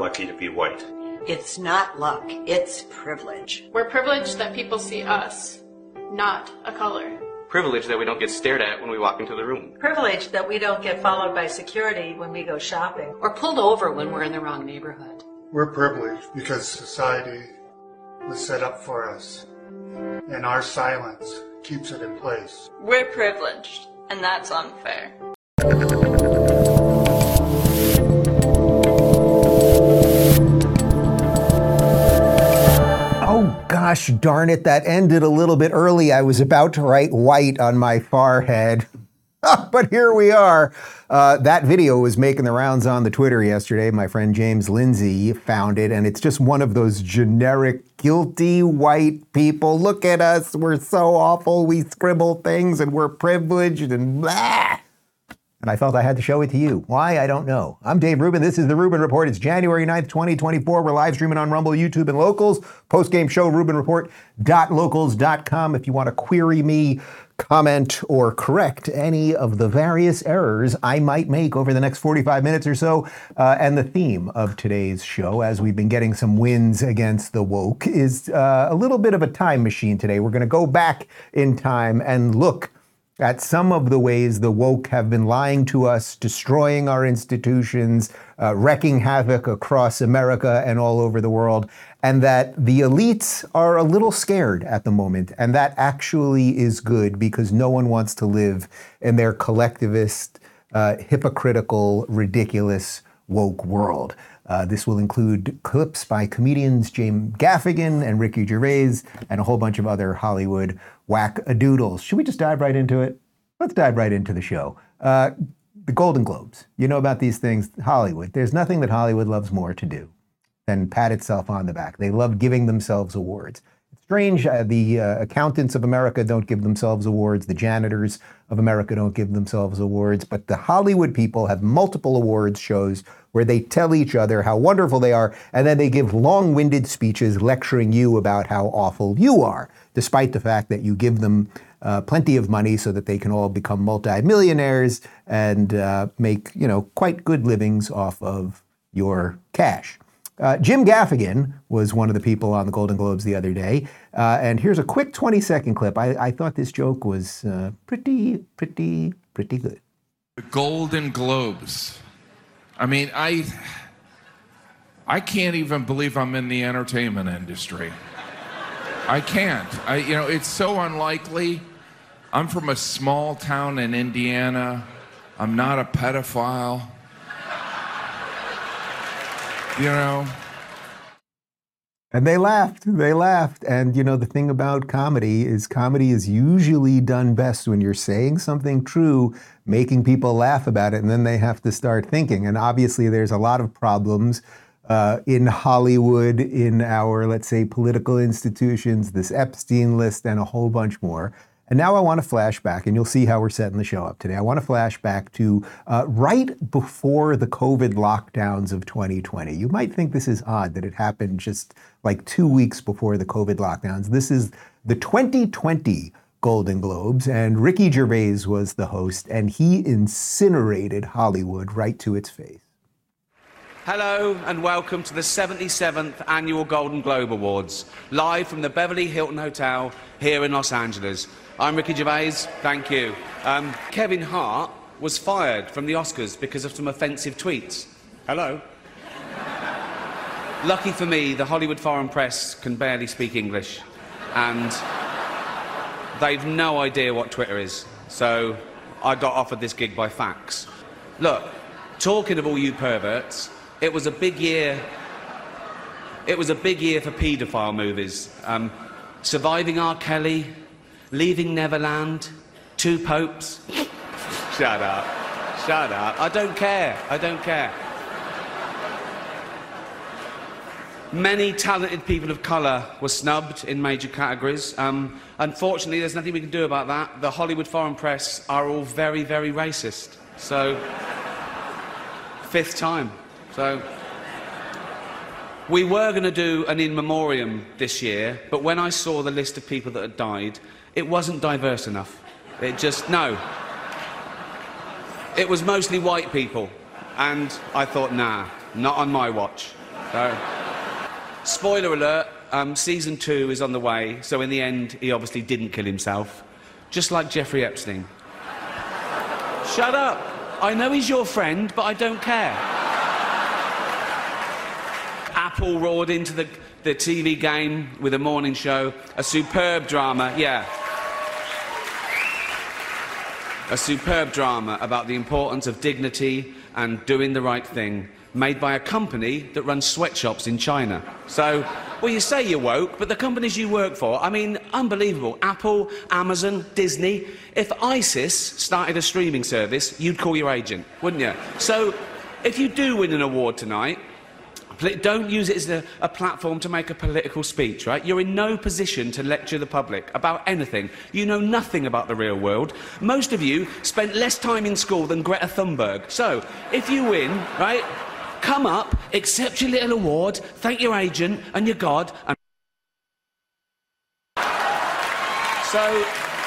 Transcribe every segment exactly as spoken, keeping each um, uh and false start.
lucky to be white. It's not luck, it's privilege. We're privileged that people see us, not a color. Privilege that we don't get stared at when we walk into the room. Privilege that we don't get followed by security when we go shopping. Or pulled over when we're in the wrong neighborhood. We're privileged because society was set up for us, and our silence keeps it in place. We're privileged, and that's unfair. Oh, gosh darn it, that ended a little bit early. I was about to write white on my forehead. But here we are. Uh, that video was making the rounds on the Twitter yesterday. My friend James Lindsay found it, and it's just one of those generic, guilty white people. Look at us. We're so awful. We scribble things, and we're privileged, and blah. And I felt I had to show it to you. Why? I don't know. I'm Dave Rubin. This is The Rubin Report. It's January ninth, twenty twenty-four. We're live streaming on Rumble, YouTube, and Locals. Post-game show, rubin report dot locals dot com. If you want to query me, comment, or correct any of the various errors I might make over the next forty-five minutes or so. Uh, and the theme of today's show, as we've been getting some wins against the woke, is uh, a little bit of a time machine today. We're going to go back in time and look at some of the ways the woke have been lying to us, destroying our institutions, uh, wreaking havoc across America and all over the world, and that the elites are a little scared at the moment. And that actually is good, because no one wants to live in their collectivist, uh, hypocritical, ridiculous, woke world. Uh, this will include clips by comedians James Gaffigan and Ricky Gervais and a whole bunch of other Hollywood whack-a-doodles. Should we just dive right into it? Let's dive right into the show. Uh, the Golden Globes. You know about these things, Hollywood. There's nothing that Hollywood loves more to do than pat itself on the back. They love giving themselves awards. It's strange, uh, the uh, accountants of America don't give themselves awards. The janitors of America don't give themselves awards. But the Hollywood people have multiple awards shows where they tell each other how wonderful they are, and then they give long-winded speeches lecturing you about how awful you are, despite the fact that you give them uh, plenty of money so that they can all become multimillionaires and uh, make, you know, quite good livings off of your cash. Uh, Jim Gaffigan was one of the people on the Golden Globes the other day, uh, and here's a quick twenty-second clip. I, I thought this joke was uh, pretty, pretty, pretty good. The Golden Globes. I mean, I, I can't even believe I'm in the entertainment industry. I can't. I, you know, it's so unlikely. I'm from a small town in Indiana. I'm not a pedophile. You know? And they laughed. They laughed. And, you know, the thing about comedy is comedy is usually done best when you're saying something true, making people laugh about it, and then they have to start thinking. And obviously there's a lot of problems uh, in Hollywood, in our, let's say, political institutions, this Epstein list, and a whole bunch more. And now I want to flash back, and you'll see how we're setting the show up today. I want to flash back to uh, right before the COVID lockdowns of twenty twenty. You might think this is odd that it happened just like two weeks before the COVID lockdowns. This is the twenty twenty Golden Globes, and Ricky Gervais was the host, and he incinerated Hollywood right to its face. Hello and welcome to the seventy-seventh Annual Golden Globe Awards, live from the Beverly Hilton Hotel here in Los Angeles. I'm Ricky Gervais, thank you. Um, Kevin Hart was fired from the Oscars because of some offensive tweets. Hello. Lucky for me, the Hollywood foreign press can barely speak English, and they've no idea what Twitter is, so I got offered this gig by fax. Look, talking of all you perverts, it was a big year. It was a big year for paedophile movies. Um, Surviving R. Kelly, Leaving Neverland, Two Popes. Shut up. Shut up. I don't care. I don't care. Many talented people of colour were snubbed in major categories. Um, unfortunately, there's nothing we can do about that. The Hollywood foreign press are all very, very racist. So, fifth time. So, we were going to do an in memoriam this year, but when I saw the list of people that had died, it wasn't diverse enough. It just, no. It was mostly white people, and I thought, nah, not on my watch. So, spoiler alert, um, season two is on the way, so in the end, he obviously didn't kill himself. Just like Jeffrey Epstein. Shut up. I know he's your friend, but I don't care. Apple roared into the, the T V game with a morning show. A superb drama, yeah. A superb drama about the importance of dignity and doing the right thing, made by a company that runs sweatshops in China. So, well, you say you're woke, but the companies you work for, I mean, unbelievable. Apple, Amazon, Disney. If ISIS started a streaming service, you'd call your agent, wouldn't you? So, if you do win an award tonight, don't use it as a, a platform to make a political speech, right? You're in no position to lecture the public about anything. You know nothing about the real world. Most of you spent less time in school than Greta Thunberg. So, if you win, right, come up, accept your little award, thank your agent and your God, and... So...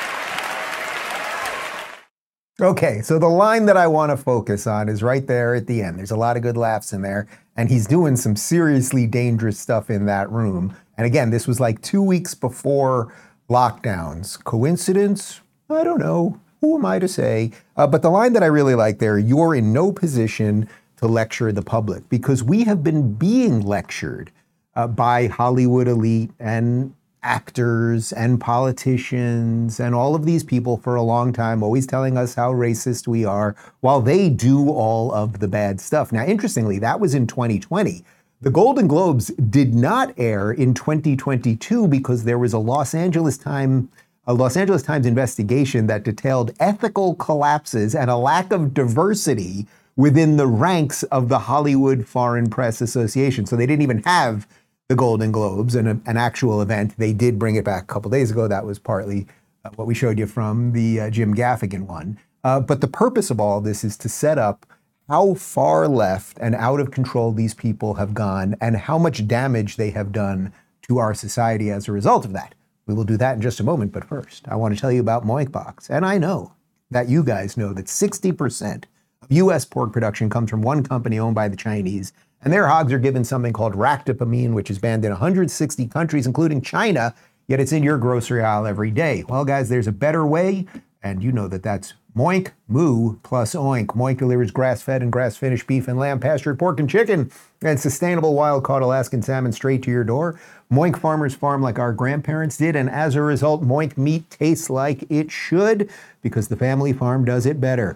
Okay, so the line that I want to focus on is right there at the end. There's a lot of good laughs in there, and he's doing some seriously dangerous stuff in that room. And again, this was like two weeks before lockdowns. Coincidence? I don't know. Who am I to say? Uh, but the line that I really like there, you're in no position to lecture the public, because we have been being lectured uh, by Hollywood elite and actors and politicians and all of these people for a long time, always telling us how racist we are, while they do all of the bad stuff. Now, interestingly, that was in twenty twenty. The Golden Globes did not air in twenty twenty-two because there was a Los Angeles Times, a Los Angeles Times investigation that detailed ethical collapses and a lack of diversity within the ranks of the Hollywood Foreign Press Association. So they didn't even have the Golden Globes, and an actual event. They did bring it back a couple days ago. That was partly uh, what we showed you from the uh, Jim Gaffigan one. Uh, but the purpose of all of this is to set up how far left and out of control these people have gone and how much damage they have done to our society as a result of that. We will do that in just a moment, but first, I want to tell you about Moinkbox. And I know that you guys know that sixty percent of U S pork production comes from one company owned by the Chinese, and their hogs are given something called ractopamine, which is banned in one hundred sixty countries, including China, yet it's in your grocery aisle every day. Well, guys, there's a better way, and you know that that's Moink, Moo, plus Oink. Moink delivers grass-fed and grass-finished beef and lamb, pastured pork and chicken, and sustainable wild-caught Alaskan salmon straight to your door. Moink farmers farm like our grandparents did, and as a result, Moink meat tastes like it should, because the family farm does it better.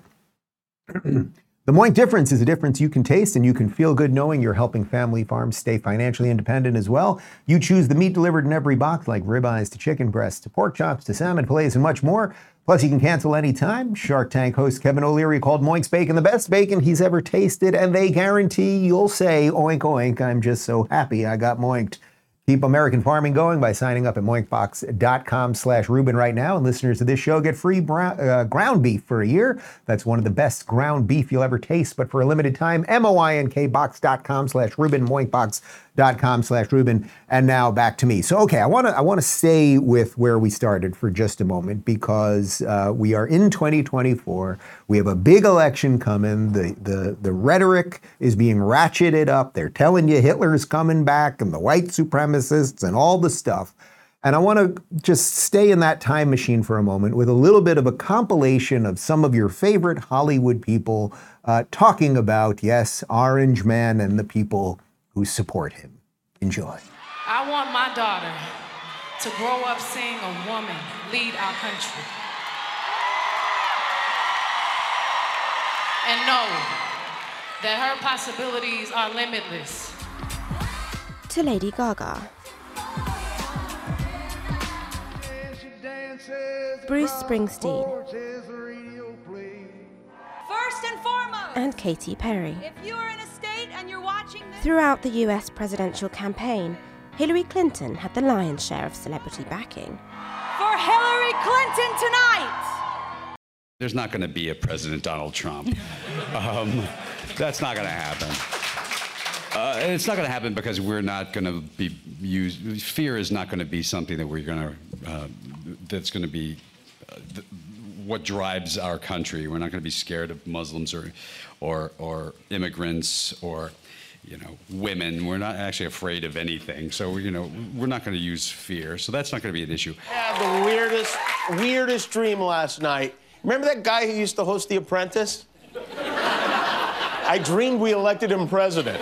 The Moink difference is a difference you can taste, and you can feel good knowing you're helping family farms stay financially independent as well. You choose the meat delivered in every box, like ribeyes to chicken breasts to pork chops to salmon fillets and much more. Plus, you can cancel anytime. Shark Tank host Kevin O'Leary called Moink's bacon the best bacon he's ever tasted, and they guarantee you'll say, oink, oink, I'm just so happy I got moinked. Keep American farming going by signing up at moinkbox.com slash Ruben right now. And listeners of this show get free brown, uh, ground beef for a year. That's one of the best ground beef you'll ever taste. But for a limited time, moinkbox.com slash Ruben, moinkbox.com slash Ruben. And now back to me. So, okay, I want to I want to stay with where we started for just a moment, because uh, we are in twenty twenty-four. We have a big election coming. The, the, the rhetoric is being ratcheted up. They're telling you Hitler's coming back and the white supremacists and all the stuff. And I want to just stay in that time machine for a moment with a little bit of a compilation of some of your favorite Hollywood people uh, talking about, yes, Orange Man and the people who support him. Enjoy. I want my daughter to grow up seeing a woman lead our country. And know that her possibilities are limitless. To Lady Gaga. Bruce Springsteen. First and foremost, and Katy Perry. if you are in a state and you're watching this... Throughout the U S presidential campaign, Hillary Clinton had the lion's share of celebrity backing. For Hillary Clinton tonight! There's not going to be a President Donald Trump. um, that's not going to happen. Uh, it's not going to happen because we're not going to be used. Fear is not going to be something that we're going to. Uh, that's going to be uh, th- what drives our country. We're not going to be scared of Muslims or, or, or immigrants or you know, women. We're not actually afraid of anything. So, you know, we're not going to use fear. So that's not going to be an issue. I had the weirdest, weirdest dream last night. Remember that guy who used to host The Apprentice? I dreamed we elected him president.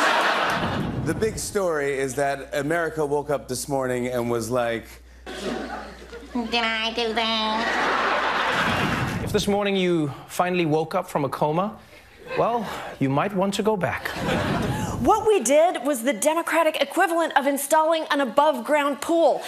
The big story is that America woke up this morning and was like, did I do that? If this morning you finally woke up from a coma, well, you might want to go back. What we did was the Democratic equivalent of installing an above-ground pool.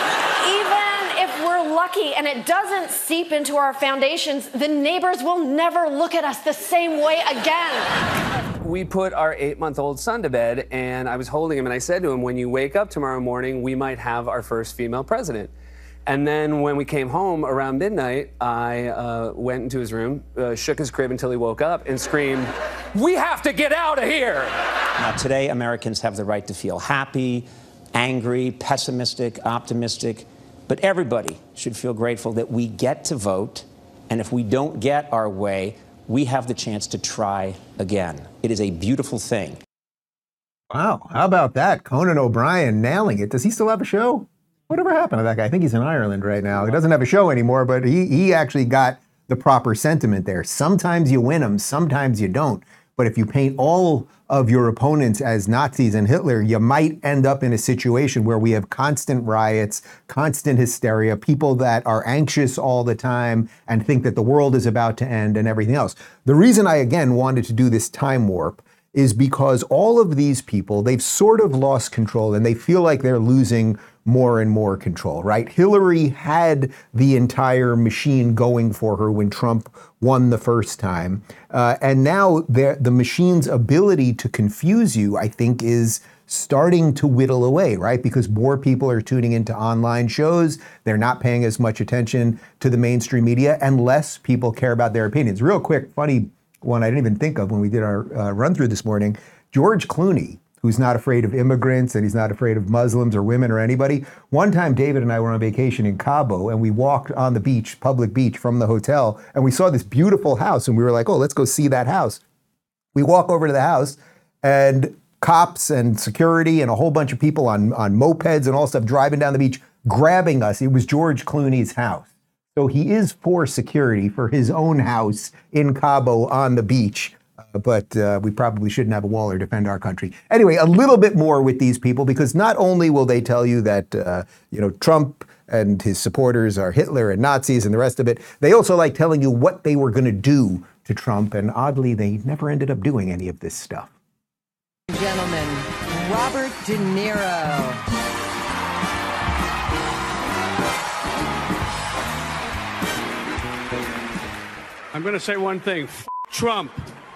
Even if we're lucky and it doesn't seep into our foundations, the neighbors will never look at us the same way again. We put our eight-month-old son to bed, and I was holding him, and I said to him, when you wake up tomorrow morning, we might have our first female president. And then when we came home around midnight, I uh, went into his room, uh, shook his crib until he woke up, and screamed, "We have to get out of here!" Now, today, Americans have the right to feel happy, angry, pessimistic, optimistic, but everybody should feel grateful that we get to vote, and if we don't get our way, we have the chance to try again. It is a beautiful thing. Wow, how about that? Conan O'Brien nailing it. Does he still have a show? Whatever happened to that guy? I think he's in Ireland right now. He doesn't have a show anymore, but he, he actually got the proper sentiment there. Sometimes you win them, sometimes you don't. But if you paint all of your opponents as Nazis and Hitler, you might end up in a situation where we have constant riots, constant hysteria, people that are anxious all the time and think that the world is about to end and everything else. The reason I, again, wanted to do this time warp is because all of these people, they've sort of lost control and they feel like they're losing more and more control, right? Hillary had the entire machine going for her when Trump won the first time. Uh, and now the machine's ability to confuse you, I think, is starting to whittle away, right? Because more people are tuning into online shows. They're not paying as much attention to the mainstream media, and less people care about their opinions. Real quick, funny one I didn't even think of when we did our uh, run through this morning. George Clooney, who's not afraid of immigrants and he's not afraid of Muslims or women or anybody. One time, David and I were on vacation in Cabo and we walked on the beach, public beach from the hotel, and we saw this beautiful house and we were like, oh, let's go see that house. We walk over to the house and cops and security and a whole bunch of people on, on mopeds and all stuff driving down the beach, grabbing us. It was George Clooney's house. So he is for security for his own house in Cabo on the beach. Uh, but uh, we probably shouldn't have a wall or defend our country. Anyway, a little bit more with these people, because not only will they tell you that, uh, you know, Trump and his supporters are Hitler and Nazis and the rest of it, they also like telling you what they were going to do to Trump. And oddly, they never ended up doing any of this stuff. Gentlemen, Robert De Niro. I'm going to say one thing. F Trump.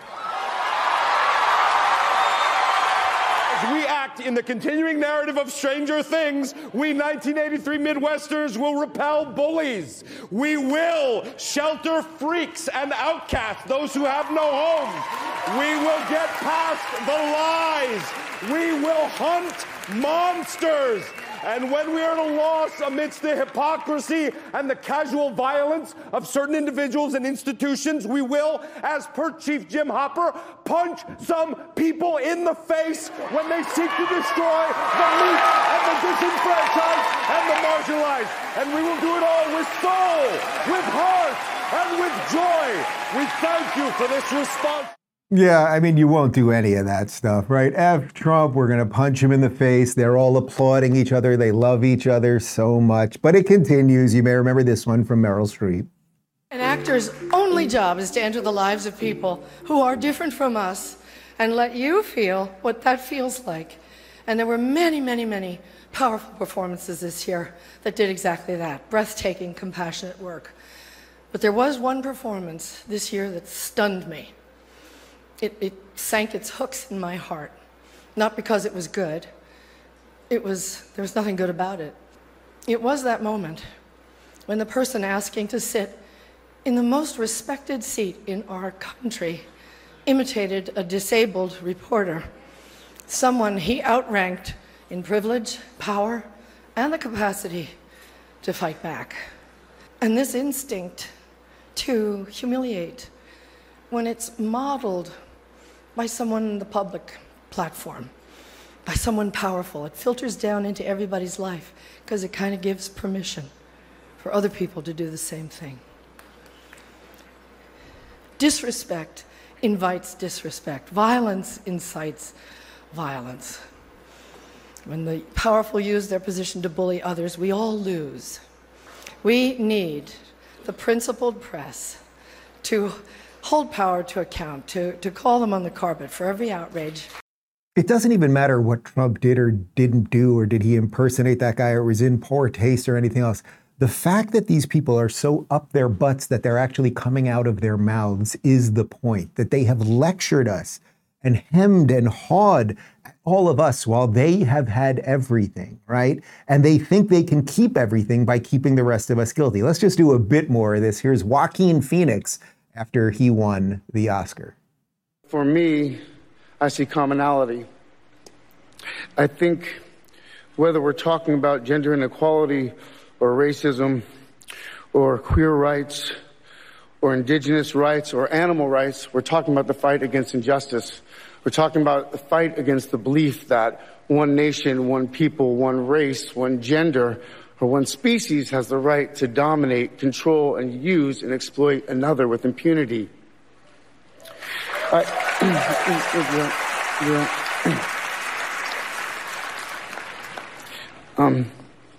As we act in the continuing narrative of Stranger Things, we nineteen eighty-three Midwesterners will repel bullies. We will shelter freaks and outcasts, those who have no homes. We will get past the lies. We will hunt monsters. And when we are at a loss amidst the hypocrisy and the casual violence of certain individuals and institutions, we will, as per Chief Jim Hopper, punch some people in the face when they seek to destroy the meek and the disenfranchised and the marginalized. And we will do it all with soul, with heart, and with joy. We thank you for this response. Yeah, I mean, you won't do any of that stuff, right? F Trump, we're going to punch him in the face. They're all applauding each other. They love each other so much. But it continues. You may remember this one from Meryl Streep. An actor's only job is to enter the lives of people who are different from us and let you feel what that feels like. And there were many, many, many powerful performances this year that did exactly that. Breathtaking, compassionate work. But there was one performance this year that stunned me. It, it sank its hooks in my heart, not because it was good. It was, there was nothing good about it. It was that moment when the person asking to sit in the most respected seat in our country imitated a disabled reporter, someone he outranked in privilege, power, and the capacity to fight back. And this instinct to humiliate, when it's modeled by someone in the public, platform by someone powerful. It filters down into everybody's life because it kind of gives permission for other people to do the same thing. Disrespect invites disrespect. Violence incites violence. When the powerful use their position to bully others, we all lose. We need the principled press to hold power to account, to, to call them on the carpet for every outrage. It doesn't even matter what Trump did or didn't do, or did he impersonate that guy, or was in poor taste or anything else. The fact that these people are so up their butts that they're actually coming out of their mouths is the point. That they have lectured us and hemmed and hawed all of us while they have had everything, right? And they think they can keep everything by keeping the rest of us guilty. Let's just do a bit more of this. Here's Joaquin Phoenix after he won the Oscar. For me, I see commonality. I think whether we're talking about gender inequality or racism or queer rights or indigenous rights or animal rights, we're talking about the fight against injustice. We're talking about the fight against the belief that one nation, one people, one race, one gender, or one species has the right to dominate, control, and use and exploit another with impunity. I, yeah, yeah. Um,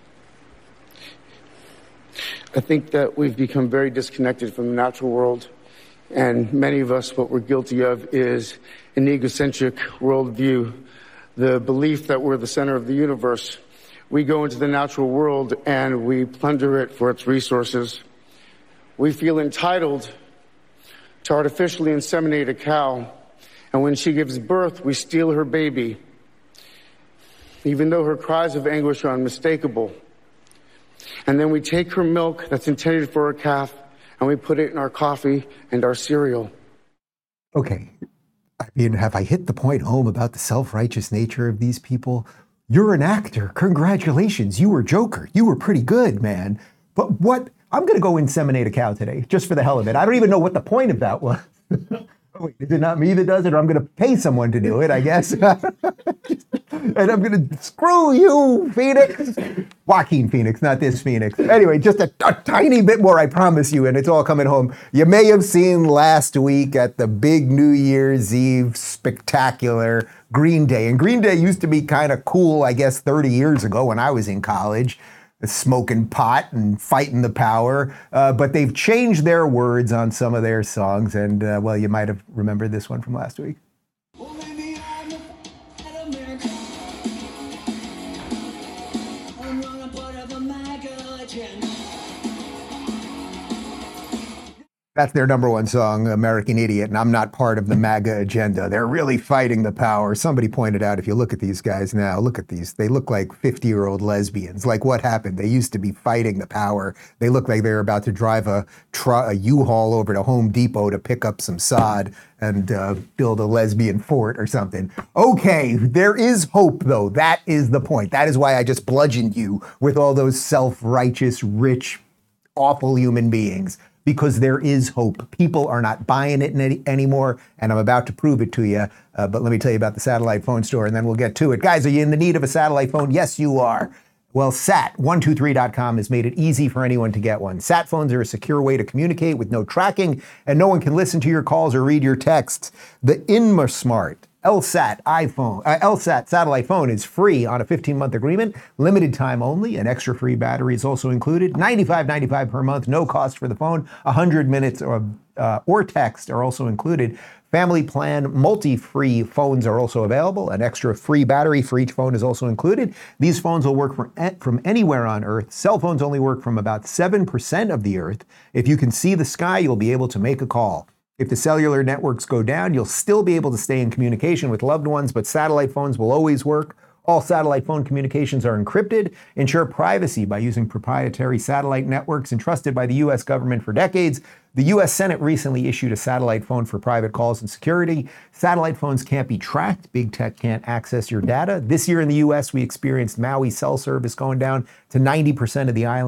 I think that we've become very disconnected from the natural world, and many of us, what we're guilty of is an egocentric worldview, the belief that we're the center of the universe. We go into the natural world and we plunder it for its resources. We feel entitled to artificially inseminate a cow, and when she gives birth, we steal her baby, even though her cries of anguish are unmistakable. And then we take her milk that's intended for her calf and we put it in our coffee and our cereal. Okay, I mean, have I hit the point home about the self-righteous nature of these people? You're an actor. Congratulations. You were Joker. You were pretty good, man. But what? I'm going to go inseminate a cow today, just for the hell of it. I don't even know what the point of that was. Oh, wait, is it not me that does it? Or I'm going to pay someone to do it, I guess. And I'm going to screw you, Phoenix. Joaquin Phoenix, not this Phoenix. Anyway, just a, a tiny bit more, I promise you, and it's all coming home. You may have seen last week at the big New Year's Eve spectacular Green Day. And Green Day used to be kind of cool, I guess, thirty years ago when I was in college. Smoking pot and fighting the power, uh, but they've changed their words on some of their songs, and uh, well, you might have remembered this one from last week. That's their number one song, American Idiot, and I'm not part of the MAGA agenda. They're really fighting the power. Somebody pointed out, if you look at these guys now, look at these. They look like fifty-year-old lesbians. Like, what happened? They used to be fighting the power. They look like they're about to drive a, tr- a U-Haul over to Home Depot to pick up some sod and uh, build a lesbian fort or something. Okay, there is hope, though. That is the point. That is why I just bludgeoned you with all those self-righteous, rich, awful human beings. Because there is hope. People are not buying it any, anymore, and I'm about to prove it to you. Uh, but let me tell you about the satellite phone store, and then we'll get to it. Guys, are you in the need of a satellite phone? Yes, you are. Well, sat one two three dot com has made it easy for anyone to get one. Sat phones are a secure way to communicate with no tracking, and no one can listen to your calls or read your texts. The InmaSmart LSAT iPhone, uh, LSAT satellite phone is free on a fifteen-month agreement, limited time only. An extra free battery is also included. ninety-five ninety-five per month, no cost for the phone. one hundred minutes or, uh, or text are also included. Family plan, multi-free phones are also available. An extra free battery for each phone is also included. These phones will work from, from anywhere on Earth. Cell phones only work from about seven percent of the Earth. If you can see the sky, you'll be able to make a call. If the cellular networks go down, you'll still be able to stay in communication with loved ones, but satellite phones will always work. All satellite phone communications are encrypted. Ensure privacy by using proprietary satellite networks entrusted by the U S government for decades. The U S Senate recently issued a satellite phone for private calls and security. Satellite phones can't be tracked. Big tech can't access your data. This year in the U S, we experienced Maui cell service going down to ninety percent of the island.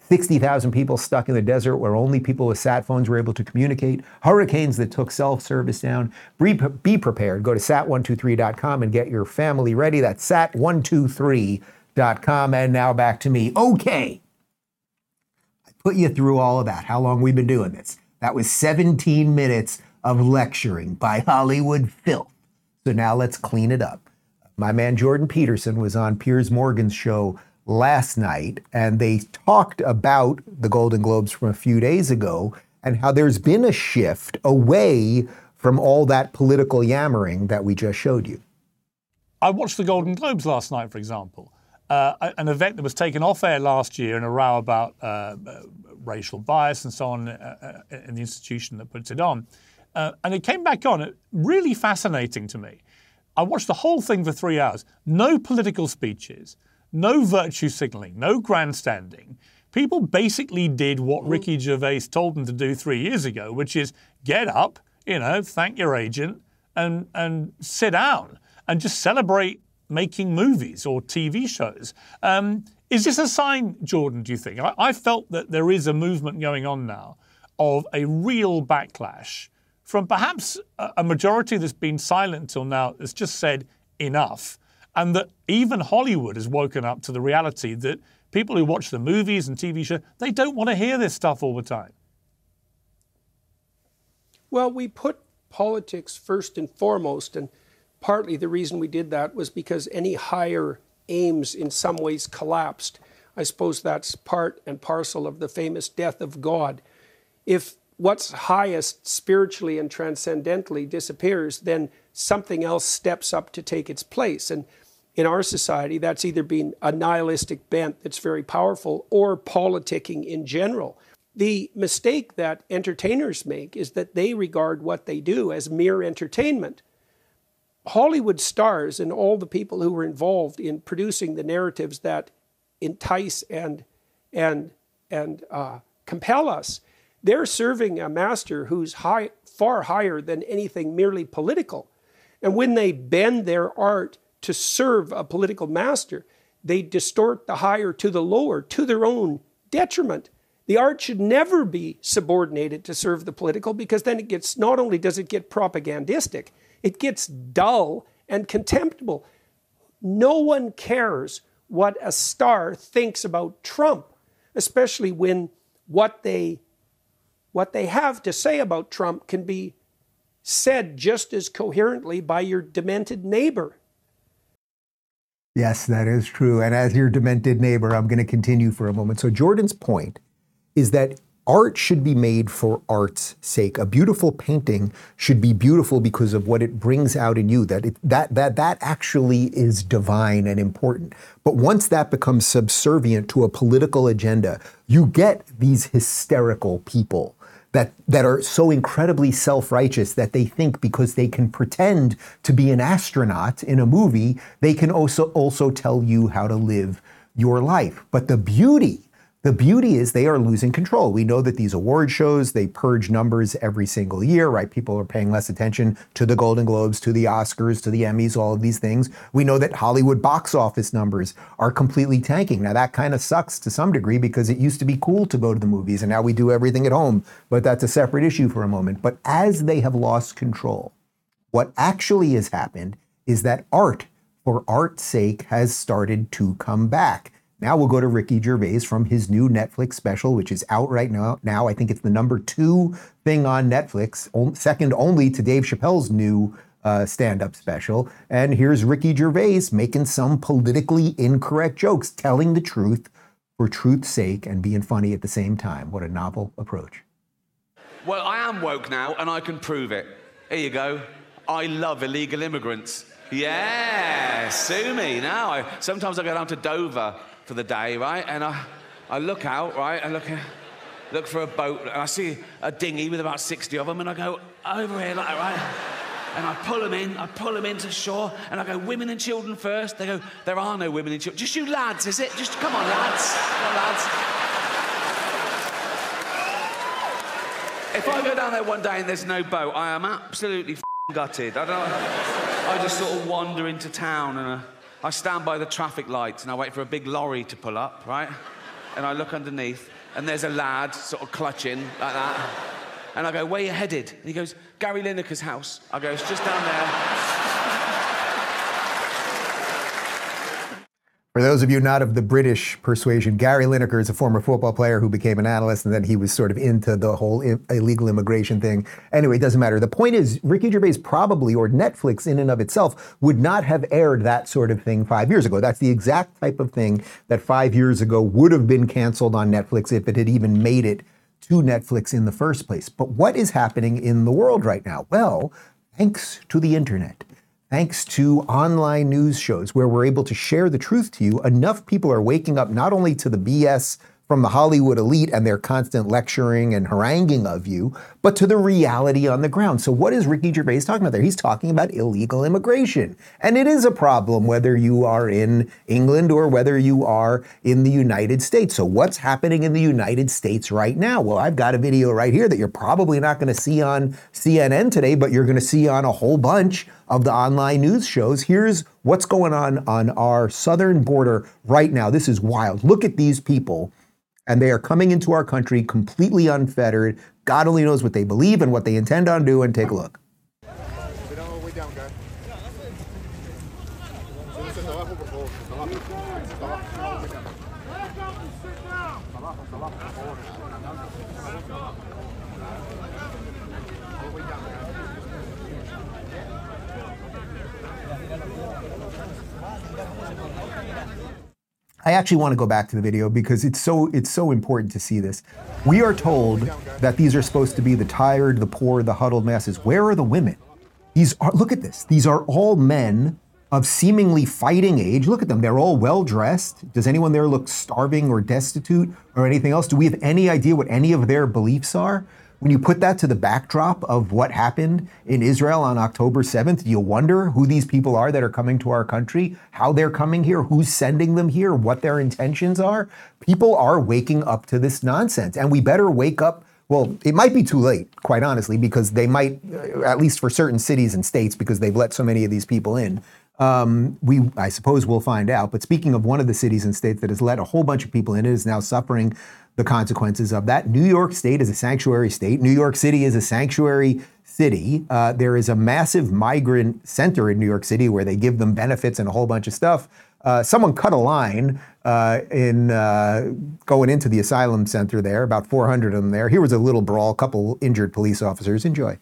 sixty thousand people stuck in the desert where only people with sat phones were able to communicate, hurricanes that took cell service down. Be, be prepared. Go to sat one two three dot com and get your family ready. That's sat one two three dot com. And now back to me. Okay. I put you through all of that. How long we've been doing this? That was seventeen minutes of lecturing by Hollywood filth. So now let's clean it up. My man Jordan Peterson was on Piers Morgan's show last night, and they talked about the Golden Globes from a few days ago and how there's been a shift away from all that political yammering that we just showed you. I watched the Golden Globes last night, for example, uh, an event that was taken off air last year in a row about uh, uh, racial bias and so on uh, uh, in the institution that puts it on. Uh, and it came back on, really fascinating to me. I watched the whole thing for three hours. No political speeches, no virtue signaling, no grandstanding. People basically did what Ricky Gervais told them to do three years ago, which is get up, you know, thank your agent, and, and sit down and just celebrate making movies or T V shows. Um, is this a sign, Jordan, do you think? I, I felt that there is a movement going on now of a real backlash from perhaps a majority that's been silent till now, that's just said enough, and that even Hollywood has woken up to the reality that people who watch the movies and T V shows, they don't want to hear this stuff all the time. Well, we put politics first and foremost, and partly the reason we did that was because any higher aims in some ways collapsed. I suppose that's part and parcel of the famous death of God. If what's highest spiritually and transcendentally disappears, then something else steps up to take its place. And in our society, that's either been a nihilistic bent that's very powerful or politicking in general. The mistake that entertainers make is that they regard what they do as mere entertainment. Hollywood stars and all the people who were involved in producing the narratives that entice and, and, and uh, compel us, they're serving a master who's high, far higher than anything merely political. And when they bend their art to serve a political master, they distort the higher to the lower, to their own detriment. The art should never be subordinated to serve the political, because then it gets, not only does it get propagandistic, it gets dull and contemptible. No one cares what a star thinks about Trump, especially when what they What they have to say about Trump can be said just as coherently by your demented neighbor. Yes, that is true. And as your demented neighbor, I'm going to continue for a moment. So Jordan's point is that art should be made for art's sake. A beautiful painting should be beautiful because of what it brings out in you, that it, that that that actually is divine and important. But once that becomes subservient to a political agenda, you get these hysterical people that that are so incredibly self-righteous that they think because they can pretend to be an astronaut in a movie, they can also also tell you how to live your life. But the beauty The beauty is they are losing control. We know that these award shows, they purge numbers every single year, right? People are paying less attention to the Golden Globes, to the Oscars, to the Emmys, all of these things. We know that Hollywood box office numbers are completely tanking. Now that kind of sucks to some degree because it used to be cool to go to the movies and now we do everything at home, but that's a separate issue for a moment. But as they have lost control, what actually has happened is that art, for art's sake, has started to come back. Now we'll go to Ricky Gervais from his new Netflix special, which is out right now. Now I think it's the number two thing on Netflix, second only to Dave Chappelle's new uh, stand-up special. And here's Ricky Gervais making some politically incorrect jokes, telling the truth for truth's sake and being funny at the same time. What a novel approach. Well, I am woke now, and I can prove it. Here you go. I love illegal immigrants. Yeah, sue me now. I, sometimes I go down to Dover for the day, right? And I, I look out, right? I look, look for a boat, and I see a dinghy with about sixty of them, and I go over here, like, right? And I pull them in, I pull them into shore, and I go, women and children first. They go, there are no women and children. Just you lads, is it? Just, come on, lads. Come on, lads. If I go down there one day and there's no boat, I am absolutely f***ing gutted. I don't know. I just sort of wander into town, and uh, I stand by the traffic lights, and I wait for a big lorry to pull up, right? And I look underneath, and there's a lad sort of clutching like that. And I go, where you headed? And he goes, Gary Lineker's house. I go, it's just down there. For those of you not of the British persuasion, Gary Lineker is a former football player who became an analyst, and then he was sort of into the whole I- illegal immigration thing. Anyway, it doesn't matter. The point is, Ricky Gervais probably, or Netflix in and of itself, would not have aired that sort of thing five years ago. That's the exact type of thing that five years ago would have been canceled on Netflix if it had even made it to Netflix in the first place. But what is happening in the world right now? Well, thanks to the internet. Thanks to online news shows where we're able to share the truth to you, enough people are waking up not only to the B S from the Hollywood elite and their constant lecturing and haranguing of you, but to the reality on the ground. So what is Ricky Gervais talking about there? He's talking about illegal immigration. And it is a problem whether you are in England or whether you are in the United States. So what's happening in the United States right now? Well, I've got a video right here that you're probably not going to see on C N N today, but you're going to see on a whole bunch of the online news shows. Here's what's going on on our southern border right now. This is wild. Look at these people. And they are coming into our country completely unfettered. God only knows what they believe and what they intend on doing. Take a look. I actually want to go back to the video because it's so it's so important to see this. We are told that these are supposed to be the tired, the poor, the huddled masses. Where are the women? These are, look at this. These are all men of seemingly fighting age. Look at them. They're all well dressed. Does anyone there look starving or destitute or anything else? Do we have any idea what any of their beliefs are? When you put that to the backdrop of what happened in Israel on October seventh, do you wonder who these people are that are coming to our country, how they're coming here, who's sending them here, what their intentions are? People are waking up to this nonsense, and we better wake up. Well, it might be too late, quite honestly, because they might, at least for certain cities and states, because they've let so many of these people in. Um, we, I suppose we'll find out. But speaking of one of the cities and states that has let a whole bunch of people in, it is now suffering the consequences of that. New York State is a sanctuary state. New York City is a sanctuary city. Uh, there is a massive migrant center in New York City where they give them benefits and a whole bunch of stuff. Uh, someone cut a line uh, in uh, going into the asylum center there, about four hundred of them there. Here was a little brawl, a couple injured police officers. Enjoy.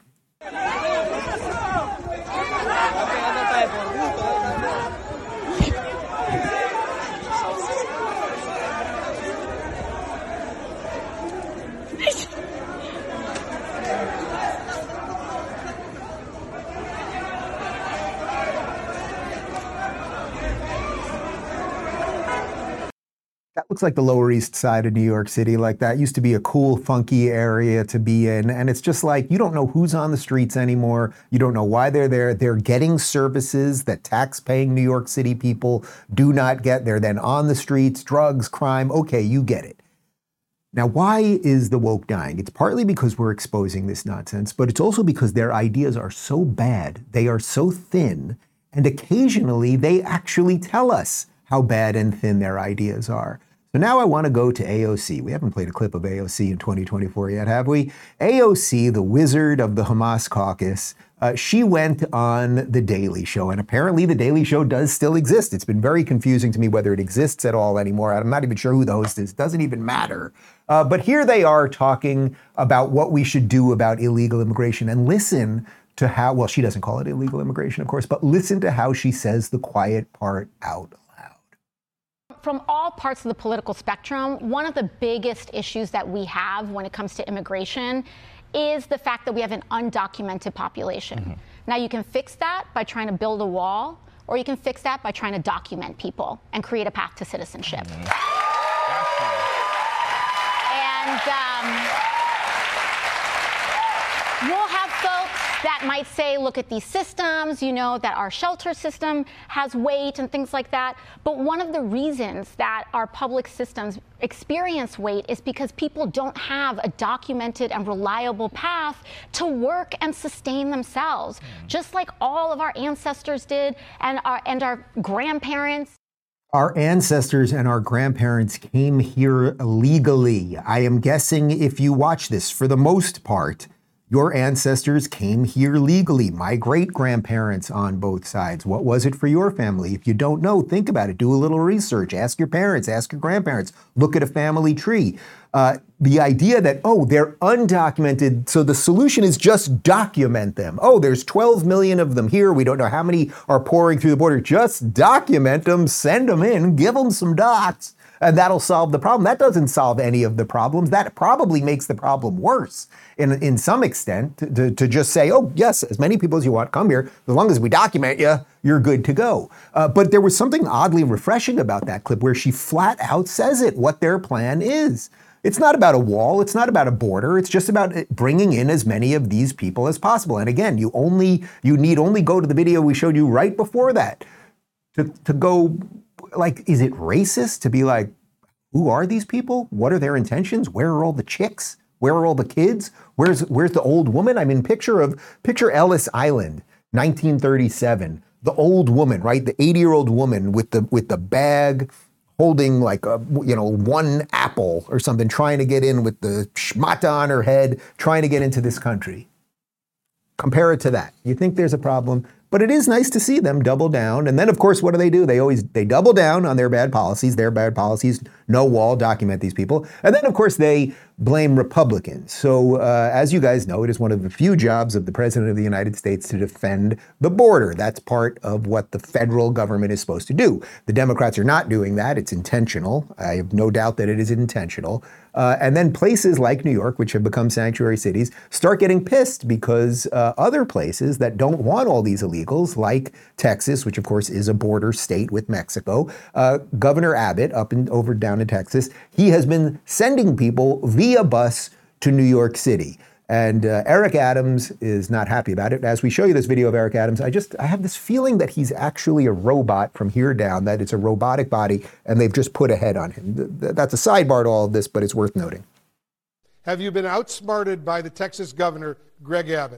That looks like the Lower East Side of New York City. Like, that used to be a cool, funky area to be in. And it's just like, you don't know who's on the streets anymore. You don't know why they're there. They're getting services that tax-paying New York City people do not get. They're then on the streets, drugs, crime. Okay, you get it. Now, why is the woke dying? It's partly because we're exposing this nonsense, but it's also because their ideas are so bad. They are so thin. And occasionally, they actually tell us how bad and thin their ideas are. So now I want to go to A O C. We haven't played a clip of A O C in twenty twenty-four yet, have we? A O C, the wizard of the Hamas caucus, uh, she went on The Daily Show, and apparently The Daily Show does still exist. It's been very confusing to me whether it exists at all anymore. I'm not even sure who the host is. It doesn't even matter. Uh, but here they are talking about what we should do about illegal immigration, and listen to how, well, she doesn't call it illegal immigration, of course, but listen to how she says the quiet part out. From all parts of the political spectrum, one of the biggest issues that we have when it comes to immigration is the fact that we have an undocumented population. Mm-hmm. Now, you can fix that by trying to build a wall, or you can fix that by trying to document people and create a path to citizenship. Mm-hmm. And um, we'll have folks that might say, look at these systems, you know, that our shelter system has weight and things like that. But one of the reasons that our public systems experience weight is because people don't have a documented and reliable path to work and sustain themselves, mm. just like all of our ancestors did and our, and our grandparents. Our ancestors and our grandparents came here legally. I am guessing if you watch this, for the most part, your ancestors came here legally. My great-grandparents on both sides. What was it for your family? If you don't know, think about it. Do a little research. Ask your parents. Ask your grandparents. Look at a family tree. Uh, the idea that, oh, they're undocumented, so the solution is just document them. Oh, there's twelve million of them here. We don't know how many are pouring through the border. Just document them, send them in, give them some docs, and that'll solve the problem. That doesn't solve any of the problems. That probably makes the problem worse in, in some extent, to, to, to just say, oh, yes, as many people as you want, come here. As long as we document you, you're good to go. Uh, but there was something oddly refreshing about that clip where she flat out says it, what their plan is. It's not about a wall. It's not about a border. It's just about bringing in as many of these people as possible. And again, you only you need only go to the video we showed you right before that to, to go, like, is it racist to be like, who are these people? What are their intentions? Where are all the chicks? Where are all the kids? Where's where's the old woman? I mean, picture of picture Ellis Island, nineteen thirty-seven. The old woman, right? The eighty-year-old woman with the with the bag, holding like a, you know, one apple or something, trying to get in with the schmata on her head, trying to get into this country. Compare it to that. You think there's a problem, but it is nice to see them double down. And then, of course, what do they do? They always, they double down on their bad policies, their bad policies, no wall, document these people. And then, of course, they blame Republicans. So, uh, as you guys know, it is one of the few jobs of the President of the United States to defend the border. That's part of what the federal government is supposed to do. The Democrats are not doing that. It's intentional. I have no doubt that it is intentional. Uh, and then places like New York, which have become sanctuary cities, start getting pissed because uh, other places that don't want all these illegals, like Texas, which of course is a border state with Mexico, uh, Governor Abbott up and over down in Texas, he has been sending people via bus to New York City. And uh, Eric Adams is not happy about it. As we show you this video of Eric Adams, I just, I have this feeling that he's actually a robot from here down, that it's a robotic body, and they've just put a head on him. That's a sidebar to all of this, but it's worth noting. Have you been outsmarted by the Texas governor, Greg Abbott?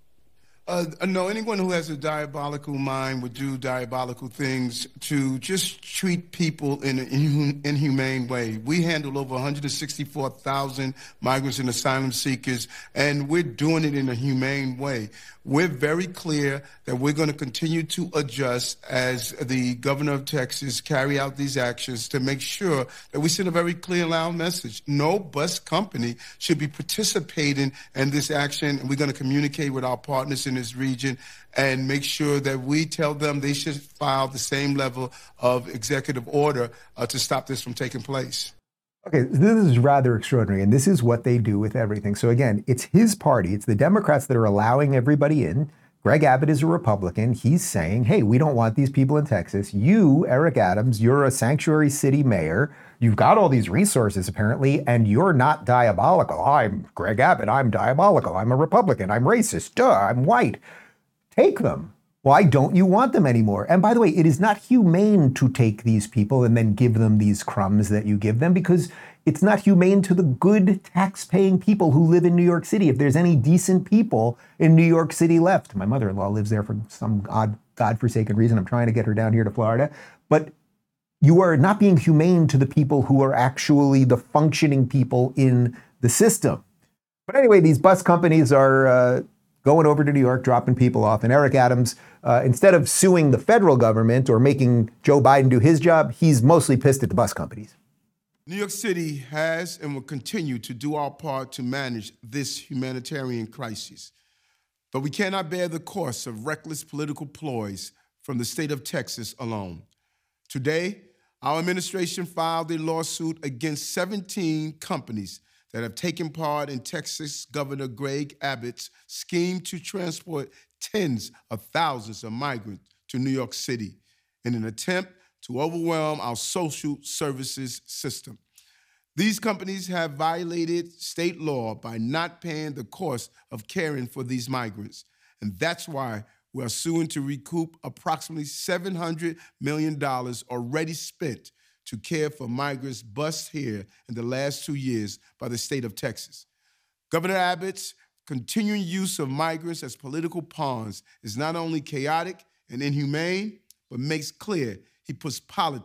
Uh, no, anyone who has a diabolical mind would do diabolical things to just treat people in an inhum- inhumane way. We handle over one hundred sixty-four thousand migrants and asylum seekers, and we're doing it in a humane way. We're very clear that we're going to continue to adjust as the governor of Texas carry out these actions to make sure that we send a very clear and loud message. No bus company should be participating in this action, and we're going to communicate with our partners in this region and make sure that we tell them they should file the same level of executive order uh, to stop this from taking place. Okay, this is rather extraordinary, and this is what they do with everything. So again, it's his party. It's the Democrats that are allowing everybody in. Greg Abbott is a Republican. He's saying, hey, we don't want these people in Texas. You, Eric Adams, you're a sanctuary city mayor. You've got all these resources, apparently, and you're not diabolical. I'm Greg Abbott. I'm diabolical. I'm a Republican. I'm racist. Duh, I'm white. Take them. Why don't you want them anymore? And by the way, it is not humane to take these people and then give them these crumbs that you give them, because it's not humane to the good tax-paying people who live in New York City. If there's any decent people in New York City left, my mother-in-law lives there for some odd, godforsaken reason. I'm trying to get her down here to Florida. But you are not being humane to the people who are actually the functioning people in the system. But anyway, these bus companies are uh, going over to New York, dropping people off. And Eric Adams, uh, instead of suing the federal government or making Joe Biden do his job, he's mostly pissed at the bus companies. New York City has and will continue to do our part to manage this humanitarian crisis. But we cannot bear the cost of reckless political ploys from the state of Texas alone. Today, our administration filed a lawsuit against seventeen companies that have taken part in Texas Governor Greg Abbott's scheme to transport tens of thousands of migrants to New York City in an attempt to overwhelm our social services system. These companies have violated state law by not paying the cost of caring for these migrants. And that's why we are suing to recoup approximately seven hundred million dollars already spent to care for migrants bused here in the last two years by the state of Texas. Governor Abbott's continuing use of migrants as political pawns is not only chaotic and inhumane, but makes clear he puts politics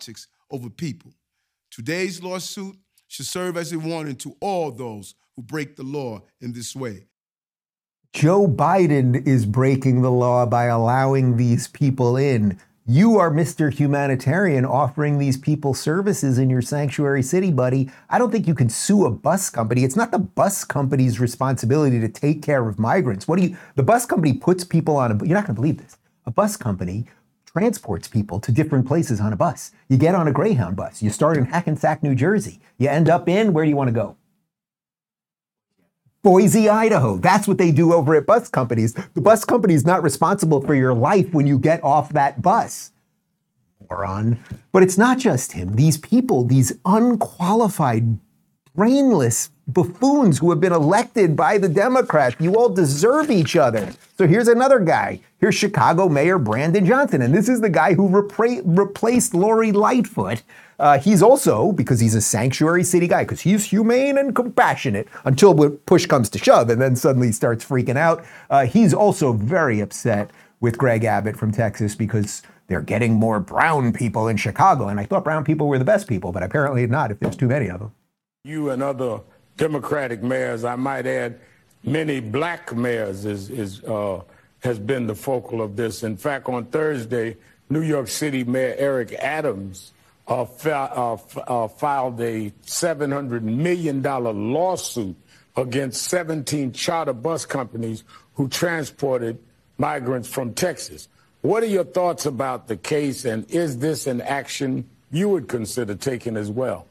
over people. Today's lawsuit should serve as a warning to all those who break the law in this way. Joe Biden is breaking the law by allowing these people in. You are Mister Humanitarian offering these people services in your sanctuary city, buddy. I don't think you can sue a bus company. It's not the bus company's responsibility to take care of migrants. What do you, the bus company puts people on a, you're not gonna believe this. A bus company transports people to different places on a bus. You get on a Greyhound bus. You start in Hackensack, New Jersey. You end up in, where do you wanna go? Boise, Idaho. That's what they do over at bus companies. The bus company is not responsible for your life when you get off that bus. Moron. But it's not just him. These people, these unqualified, brainless buffoons who have been elected by the Democrats, you all deserve each other. So here's another guy. Here's Chicago Mayor Brandon Johnson. And this is the guy who repra- replaced Lori Lightfoot. Uh, he's also, because he's a sanctuary city guy, because he's humane and compassionate until push comes to shove and then suddenly starts freaking out. Uh, he's also very upset with Greg Abbott from Texas because they're getting more brown people in Chicago. And I thought brown people were the best people, but apparently not if there's too many of them. You and other Democratic mayors, I might add, many black mayors is, is, uh, has been the focal of this. In fact, on Thursday, New York City Mayor Eric Adams Uh, fi- uh, f- uh, filed a seven hundred million dollars lawsuit against seventeen charter bus companies who transported migrants from Texas. What are your thoughts about the case, and is this an action you would consider taking as well?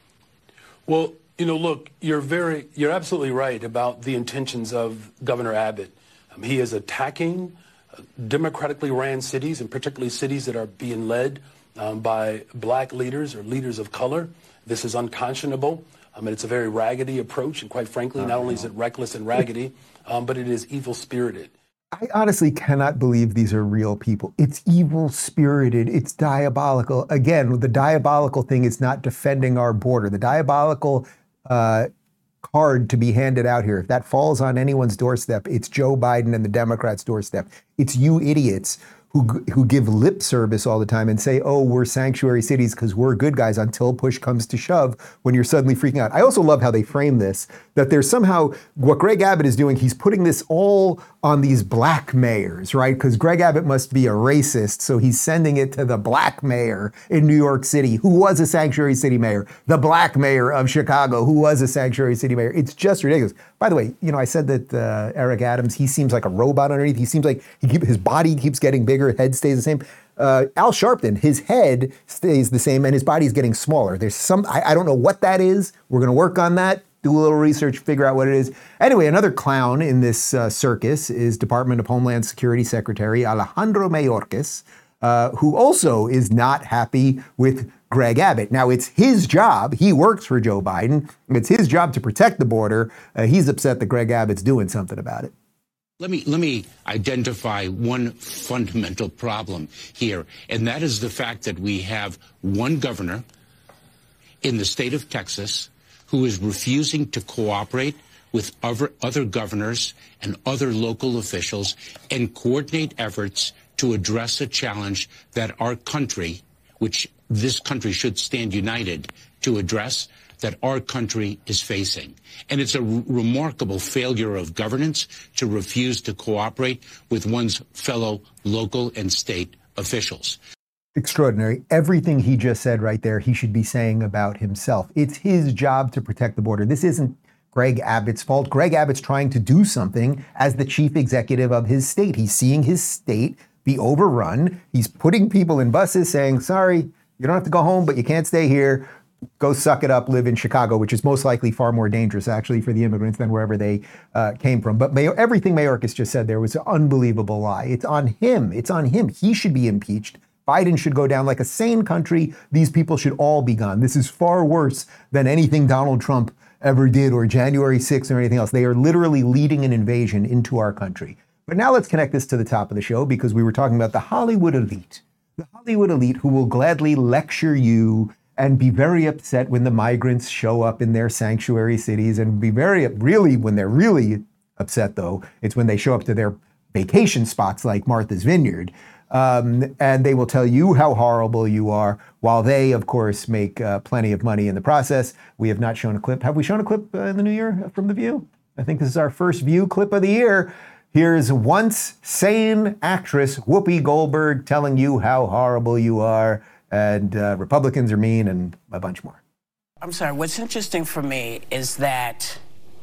Well, you know, look, you're very, you're absolutely right about the intentions of Governor Abbott. Um, he is attacking uh, democratically ran cities, and particularly cities that are being led Um, by black leaders or leaders of color. This is unconscionable. I mean, it's a very raggedy approach, and quite frankly, not only is it reckless and raggedy, um, but it is evil-spirited. I honestly cannot believe these are real people. It's evil-spirited. It's diabolical. Again, the diabolical thing is not defending our border. The diabolical uh, card to be handed out here, if that falls on anyone's doorstep, it's Joe Biden and the Democrats' doorstep. It's you idiots who who give lip service all the time and say, oh, we're sanctuary cities because we're good guys until push comes to shove when you're suddenly freaking out. I also love how they frame this, that there's somehow, what Greg Abbott is doing, he's putting this all on these black mayors, right? Because Greg Abbott must be a racist, so he's sending it to the black mayor in New York City, who was a sanctuary city mayor, the black mayor of Chicago, who was a sanctuary city mayor. It's just ridiculous. By the way, you know, I said that uh, Eric Adams, he seems like a robot underneath. He seems like he keep, his body keeps getting bigger, head stays the same. Uh, Al Sharpton, his head stays the same and his body's getting smaller. There's some, I, I don't know what that is. We're going to work on that, do a little research, figure out what it is. Anyway, another clown in this uh, circus is Department of Homeland Security Secretary Alejandro Mayorkas, uh, who also is not happy with Greg Abbott. Now, it's his job. He works for Joe Biden. It's his job to protect the border. Uh, he's upset that Greg Abbott's doing something about it. Let me let me identify one fundamental problem here, and that is the fact that we have one governor in the state of Texas who is refusing to cooperate with other, other governors and other local officials and coordinate efforts to address a challenge that our country, which this country should stand united to address, that our country is facing. And it's a r- remarkable failure of governance to refuse to cooperate with one's fellow local and state officials. Extraordinary. Everything he just said right there, he should be saying about himself. It's his job to protect the border. This isn't Greg Abbott's fault. Greg Abbott's trying to do something as the chief executive of his state. He's seeing his state be overrun. He's putting people in buses saying, sorry, you don't have to go home, but you can't stay here. Go suck it up, live in Chicago, which is most likely far more dangerous, actually, for the immigrants than wherever they uh, came from. But Mayor, everything Mayorkas just said there was an unbelievable lie. It's on him. It's on him. He should be impeached. Biden should go down like a sane country. These people should all be gone. This is far worse than anything Donald Trump ever did, or January sixth or anything else. They are literally leading an invasion into our country. But now let's connect this to the top of the show, because we were talking about the Hollywood elite. The Hollywood elite who will gladly lecture you and be very upset when the migrants show up in their sanctuary cities, and be very, really, when they're really upset, though, it's when they show up to their vacation spots like Martha's Vineyard. Um, and they will tell you how horrible you are, while they, of course, make uh, plenty of money in the process. We have not shown a clip. Have we shown a clip uh, in the new year from The View? I think this is our first View clip of the year. Here's once sane actress Whoopi Goldberg telling you how horrible you are, and uh, Republicans are mean, and a bunch more. I'm sorry, what's interesting for me is that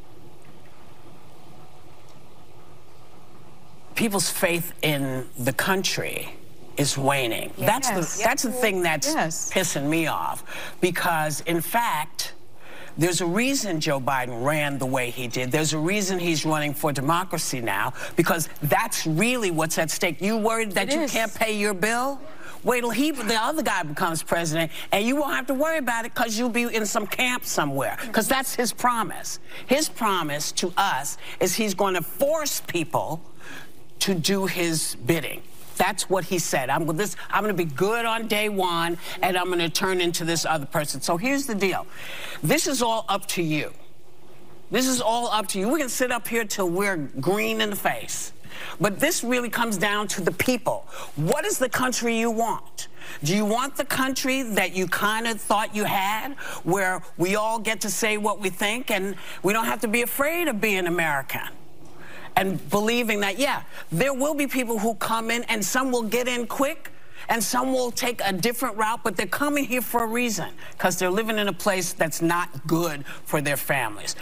people's faith in the country is waning. Yes. That's the that's the thing that's yes. pissing me off, because in fact, there's a reason Joe Biden ran the way he did. There's a reason he's running for democracy now, because that's really what's at stake. You worried that it you is. can't pay your bill? Wait till he, the other guy becomes president, and you won't have to worry about it because you'll be in some camp somewhere, because that's his promise. His promise to us is he's going to force people to do his bidding. That's what he said. I'm with this. I'm going to be good on day one, and I'm going to turn into this other person. So here's the deal. This is all up to you. This is all up to you. We can sit up here till we're green in the face. But this really comes down to the people. What is the country you want? Do you want the country that you kind of thought you had, where we all get to say what we think and we don't have to be afraid of being American? And believing that, yeah, there will be people who come in, and some will get in quick, and some will take a different route, but they're coming here for a reason, because they're living in a place that's not good for their families.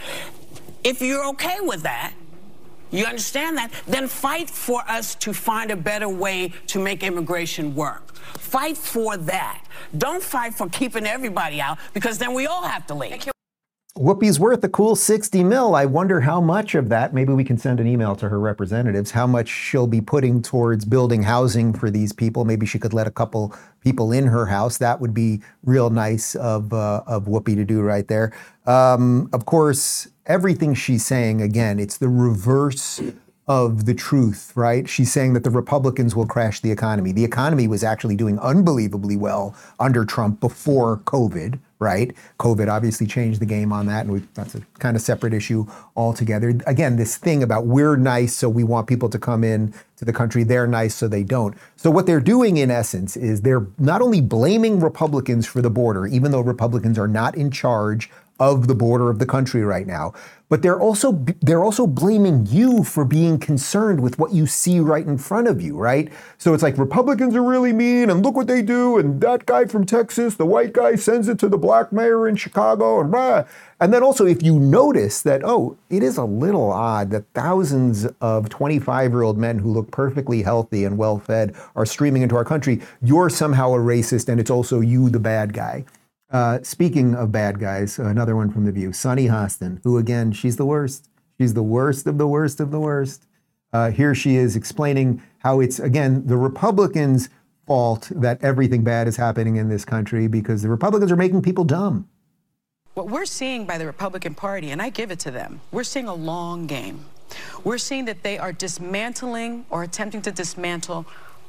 If you're okay with that, you understand that, then fight for us to find a better way to make immigration work. Fight for that. Don't fight for keeping everybody out, because then we all have to leave. Whoopi's worth a cool sixty mil. I wonder how much of that, maybe we can send an email to her representatives, how much she'll be putting towards building housing for these people. Maybe she could let a couple people in her house. That would be real nice of, uh, of Whoopi to do right there. Um, of course, everything she's saying, again, it's the reverse of the truth, right? She's saying that the Republicans will crash the economy. The economy was actually doing unbelievably well under Trump before COVID, right? COVID obviously changed the game on that, and we, that's a kind of separate issue altogether. Again, this thing about we're nice, so we want people to come in to the country, they're nice, so they don't. So what they're doing, in essence, is they're not only blaming Republicans for the border, even though Republicans are not in charge of the border of the country right now, but they're also they're also blaming you for being concerned with what you see right in front of you, right? So it's like Republicans are really mean, and look what they do, and that guy from Texas, the white guy, sends it to the black mayor in Chicago, and blah. And then also, if you notice that, oh, it is a little odd that thousands of twenty-five-year-old men who look perfectly healthy and well-fed are streaming into our country, you're somehow a racist, and it's also you, the bad guy. Uh, speaking of bad guys, another one from The View, Sunny Hostin, who again, she's the worst. She's the worst of the worst of the worst. Uh, here she is explaining how it's, again, the Republicans' fault that everything bad is happening in this country because the Republicans are making people dumb. What we're seeing by the Republican Party, and I give it to them, we're seeing a long game. We're seeing that they are dismantling or attempting to dismantle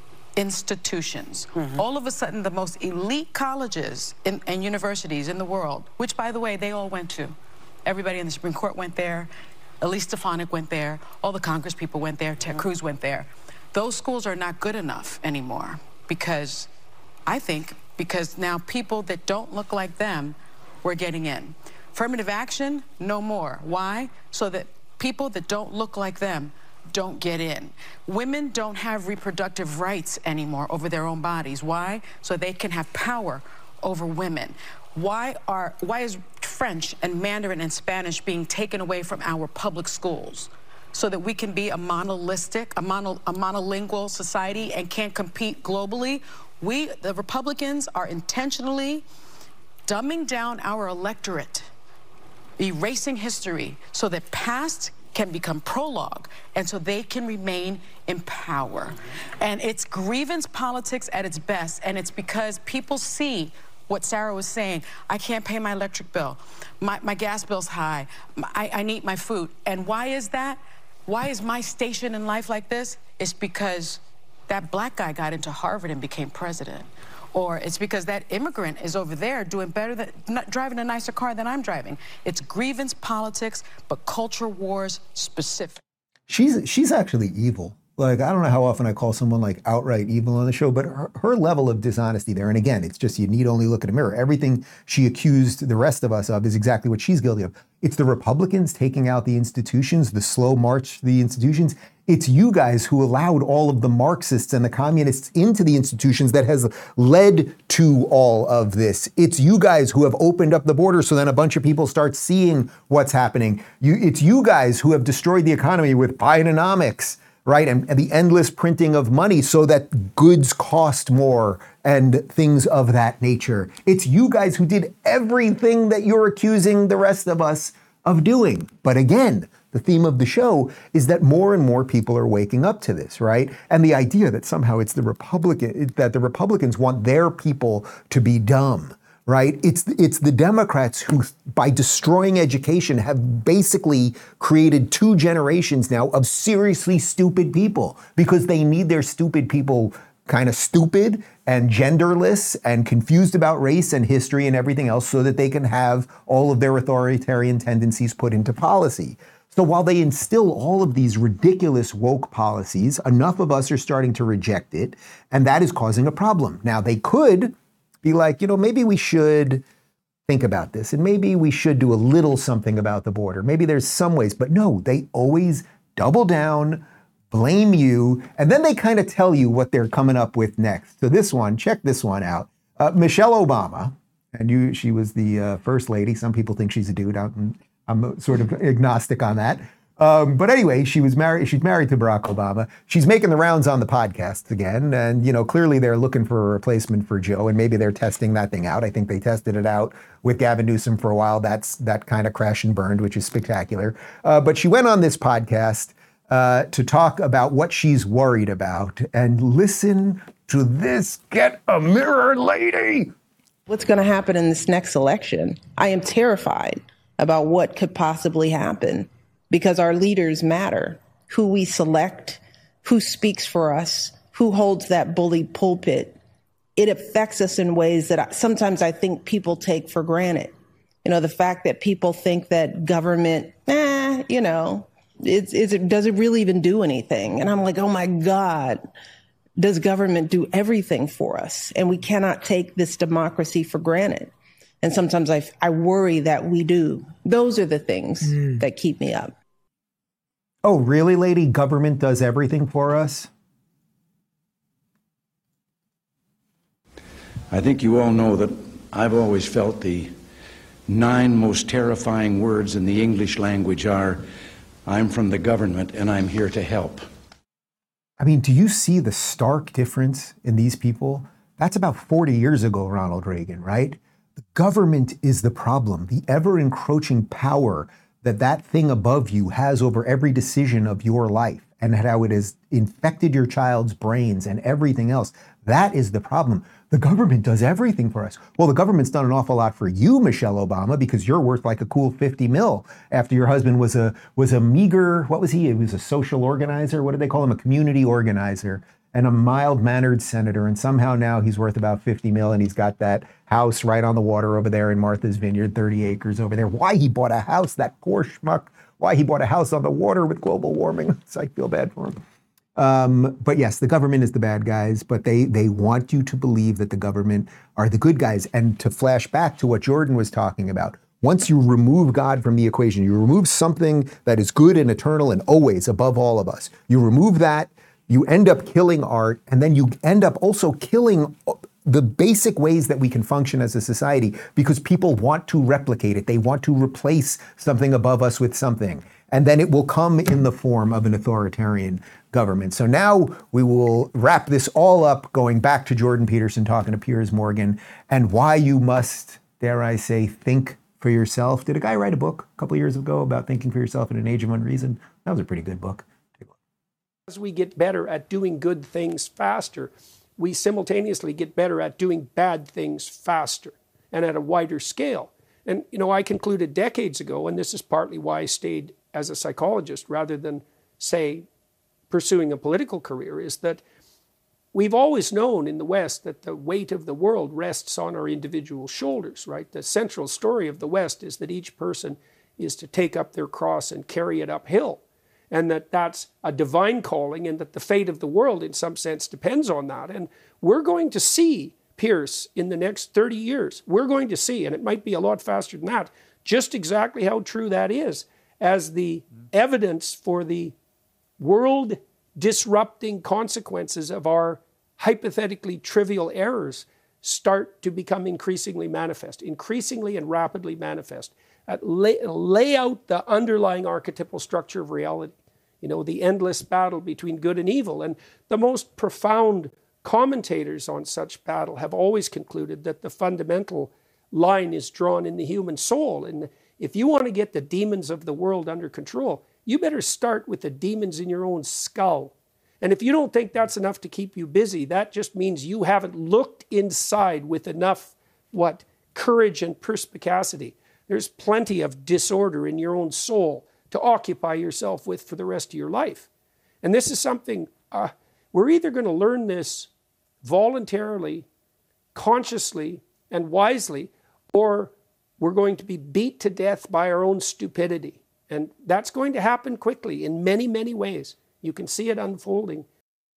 institutions. Mm-hmm. All of a sudden, the most elite colleges in, and universities in the world, which, by the way, they all went to. Everybody in the Supreme Court went there. Elise Stefanik went there. All the Congress people went there. Ted Cruz went there. Those schools are not good enough anymore because, I think, because now people that don't look like them were getting in. Affirmative action, no more. Why? So that people that don't look like them don't get in. Women don't have reproductive rights anymore over their own bodies. Why? So they can have power over women. Why are why is French and Mandarin and Spanish being taken away from our public schools? So that we can be a monolithic, a, mono, a monolingual society and can't compete globally? We, the Republicans, are intentionally dumbing down our electorate, erasing history so that past can become prologue, and so they can remain in power. And it's grievance politics at its best, and it's because people see what Sarah was saying. I can't pay my electric bill. My, my gas bill's high. I, I need my food. And why is that? Why is my station in life like this? It's because that black guy got into Harvard and became president. Or it's because that immigrant is over there doing better than, not driving a nicer car than I'm driving. It's grievance politics, but culture wars specific. She's she's actually evil. like, I don't know how often I call someone like outright evil on the show, but her, her level of dishonesty there, and again, it's just you need only look at a mirror. Everything she accused the rest of us of is exactly what she's guilty of. It's the Republicans taking out the institutions, the slow march to the institutions. It's you guys who allowed all of the Marxists and the communists into the institutions that has led to all of this. It's you guys who have opened up the border so then a bunch of people start seeing what's happening. You, it's you guys who have destroyed the economy with Bidenomics, right? And, and the endless printing of money so that goods cost more and things of that nature. It's you guys who did everything that you're accusing the rest of us of doing. But again, the theme of the show is that more and more people are waking up to this, right? And the idea that somehow it's the Republican, that the Republicans want their people to be dumb, right? It's, it's the Democrats who, by destroying education, have basically created two generations now of seriously stupid people because they need their stupid people kind of stupid and genderless and confused about race and history and everything else so that they can have all of their authoritarian tendencies put into policy. So while they instill all of these ridiculous woke policies, enough of us are starting to reject it, and that is causing a problem. Now, they could be like, you know, maybe we should think about this, and maybe we should do a little something about the border. Maybe there's some ways, but no, they always double down, blame you, and then they kind of tell you what they're coming up with next. So this one, check this one out. Uh, Michelle Obama, and you, she was the uh, first lady. Some people think she's a dude. I'm, I'm sort of agnostic on that. Um, but anyway, she was married. She's married to Barack Obama. She's making the rounds on the podcast again, and you know, clearly they're looking for a replacement for Joe, and maybe they're testing that thing out. I think they tested it out with Gavin Newsom for a while. That's that kind of crashed and burned, which is spectacular. Uh, but she went on this podcast uh, to talk about what she's worried about, and listen to this. Get a mirror, lady. What's going to happen in this next election? I am terrified about what could possibly happen because our leaders matter. Who we select, who speaks for us, who holds that bully pulpit. It affects us in ways that I, sometimes I think people take for granted. You know, the fact that people think that government, eh, you know, it's, it's, it, does it really even do anything? And I'm like, oh my God, does government do everything for us? And we cannot take this democracy for granted. And sometimes I, I worry that we do. Those are the things mm. that keep me up. Oh, really, lady? Government does everything for us? I think you all know that I've always felt the nine most terrifying words in the English language are, I'm from the government and I'm here to help. I mean, do you see the stark difference in these people? That's about forty years ago, Ronald Reagan, right? The government is the problem, the ever-encroaching power that that thing above you has over every decision of your life and how it has infected your child's brains and everything else. That is the problem. The government does everything for us. Well, the government's done an awful lot for you, Michelle Obama, because you're worth like a cool fifty mil after your husband was a was a meager, what was he? He was a social organizer. What did they call him? A community organizer and a mild-mannered senator. And somehow now he's worth about fifty mil and he's got that house right on the water over there in Martha's Vineyard, thirty acres over there. Why he bought a house, that poor schmuck. Why he bought a house on the water with global warming. I feel bad for him. Um, but yes, the government is the bad guys, but they they want you to believe that the government are the good guys. And to flash back to what Jordan was talking about, once you remove God from the equation, you remove something that is good and eternal and always above all of us. You remove that, you end up killing art, and then you end up also killing the basic ways that we can function as a society because people want to replicate it. They want to replace something above us with something. And then it will come in the form of an authoritarian government. So now we will wrap this all up going back to Jordan Peterson talking to Piers Morgan and why you must, dare I say, think for yourself. Did a guy write a book a couple of years ago about thinking for yourself in an age of unreason? That was a pretty good book. As we get better at doing good things faster, we simultaneously get better at doing bad things faster and at a wider scale. And, you know, I concluded decades ago, and this is partly why I stayed as a psychologist rather than, say, pursuing a political career, is that we've always known in the West that the weight of the world rests on our individual shoulders, right? The central story of the West is that each person is to take up their cross and carry it uphill. and that that's a divine calling, and that the fate of the world in some sense depends on that. And we're going to see, Pierce, in the next thirty years, we're going to see, and it might be a lot faster than that, just exactly how true that is, as the evidence for the world disrupting consequences of our hypothetically trivial errors start to become increasingly manifest, increasingly and rapidly manifest. At lay, lay out the underlying archetypal structure of reality, you know, the endless battle between good and evil. And the most profound commentators on such battle have always concluded that the fundamental line is drawn in the human soul. And if you want to get the demons of the world under control, you better start with the demons in your own skull. And if you don't think that's enough to keep you busy, that just means you haven't looked inside with enough, what, courage and perspicacity. There's plenty of disorder in your own soul to occupy yourself with for the rest of your life. And this is something, uh, we're either going to learn this voluntarily, consciously, and wisely, or we're going to be beat to death by our own stupidity. And that's going to happen quickly in many, many ways. You can see it unfolding.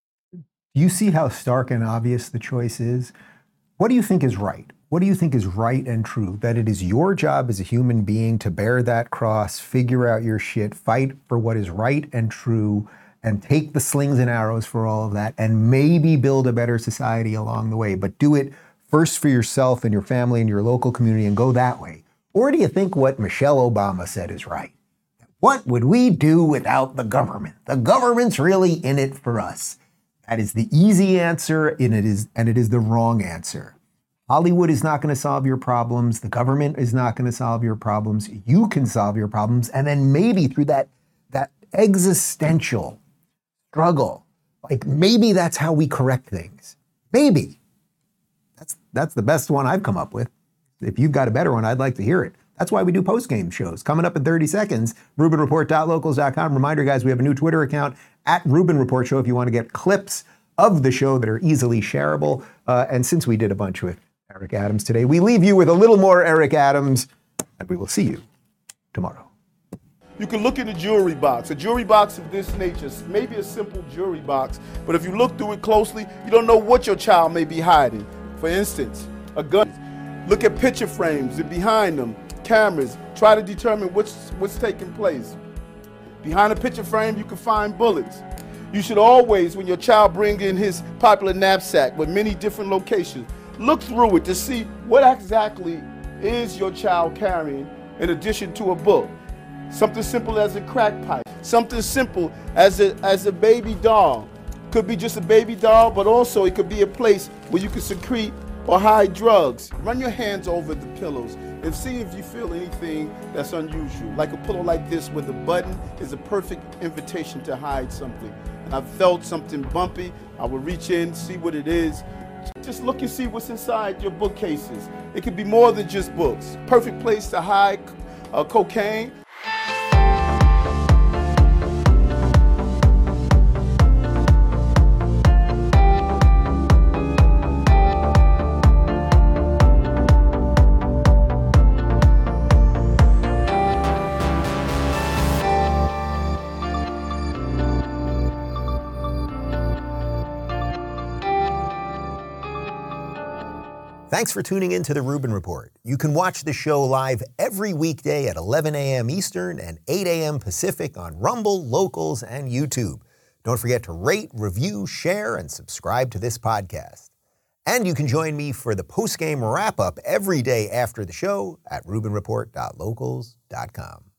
You see how stark and obvious the choice is? What do you think is right? What do you think is right and true? That it is your job as a human being to bear that cross, figure out your shit, fight for what is right and true, and take the slings and arrows for all of that, and maybe build a better society along the way. But do it first for yourself and your family and your local community and go that way. Or do you think what Michelle Obama said is right? What would we do without the government? The government's really in it for us. That is the easy answer, and it is, and it is the wrong answer. Hollywood is not going to solve your problems. The government is not going to solve your problems. You can solve your problems, and then maybe through that, that existential struggle, like maybe that's how we correct things. Maybe. That's, that's the best one I've come up with. If you've got a better one, I'd like to hear it. That's why we do post-game shows. Coming up in thirty seconds, Rubin Report dot locals dot com. Reminder, guys, we have a new Twitter account, at Rubin Report Show, if you want to get clips of the show that are easily shareable. Uh, and since we did a bunch with Eric Adams today, we leave you with a little more Eric Adams, and we will see you tomorrow. You can look in a jewelry box, a jewelry box of this nature, maybe a simple jewelry box, but if you look through it closely, you don't know what your child may be hiding. For instance, a gun. Look at picture frames and behind them, cameras. Try to determine what's, what's taking place. Behind a picture frame, you can find bullets. You should always, when your child brings in his popular knapsack with many different locations, look through it to see what exactly is your child carrying in addition to a book. Something simple as a crack pipe. Something simple as a, as a baby doll. Could be just a baby doll, but also it could be a place where you can secrete or hide drugs. Run your hands over the pillows and see if you feel anything that's unusual. Like a pillow like this where the button is a perfect invitation to hide something. And I felt something bumpy. I would reach in, see what it is. Just look and see what's inside your bookcases. It could be more than just books. Perfect place to hide uh, cocaine. Thanks for tuning in to the Rubin Report. You can watch the show live every weekday at eleven a.m. Eastern and eight a.m. Pacific on Rumble, Locals, and YouTube. Don't forget to rate, review, share, and subscribe to this podcast. And you can join me for the post-game wrap-up every day after the show at Rubin Report dot locals dot com.